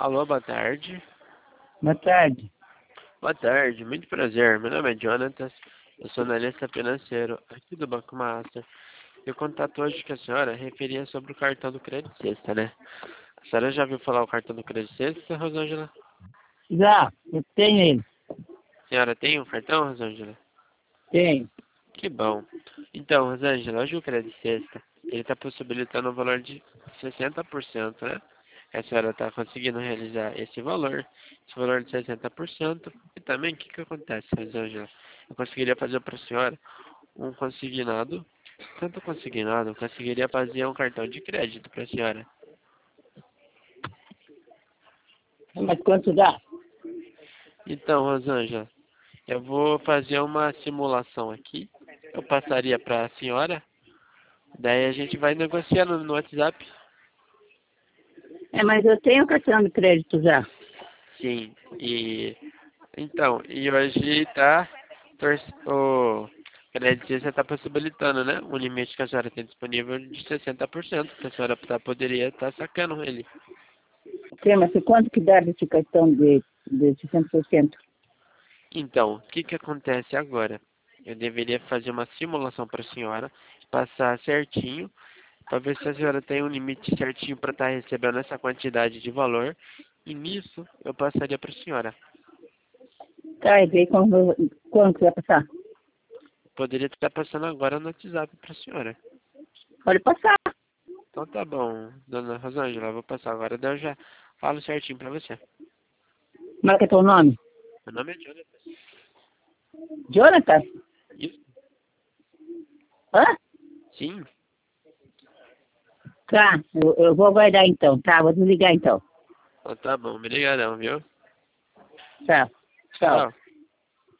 Alô, boa tarde. Boa tarde. Boa tarde, muito prazer. Meu nome é Jonatas, eu sou analista financeiro aqui do Banco Master. E o contato hoje com a senhora referia sobre o cartão do Crédito Sexta, né? A senhora já viu falar o cartão do Crédito Sexta, Rosângela? Já, eu tenho ele. A senhora tem um cartão, Rosângela? Tenho. Que bom. Então, Rosângela, hoje o Crédito Sexta, ele está possibilitando um valor de 60%, né? A senhora está conseguindo realizar esse valor de 60%. E também, o que que acontece, Rosângela? Eu conseguiria fazer para a senhora um consignado. Tanto consignado, eu conseguiria fazer um cartão de crédito para a senhora. Mas quanto dá? Então, Rosângela, eu vou fazer uma simulação aqui. Eu passaria para a senhora. Daí a gente vai negociando no WhatsApp. Mas eu tenho cartão de crédito já. Sim, e hoje tá o crédito você está possibilitando, né? O limite que a senhora tem disponível de 60%, que a senhora poderia estar sacando ele. Mas quanto que dá desse cartão de 60%? Então, o que que acontece agora? Eu deveria fazer uma simulação para a senhora, passar certinho, para ver se a senhora tem um limite certinho para estar recebendo essa quantidade de valor, e nisso eu passaria para a senhora. Tá, e daí quando que vai passar? Poderia estar passando agora no WhatsApp para a senhora. Pode passar. Então tá bom, dona Rosângela, eu vou passar agora, daí eu já falo certinho pra você. Marca teu nome. Meu nome é Jonathan. Jonathan? Isso? Hã? Sim? Tá, eu vou aguardar então, tá? Vou desligar então. Então tá bom, obrigadão, viu? Tchau. Tchau. Tchau.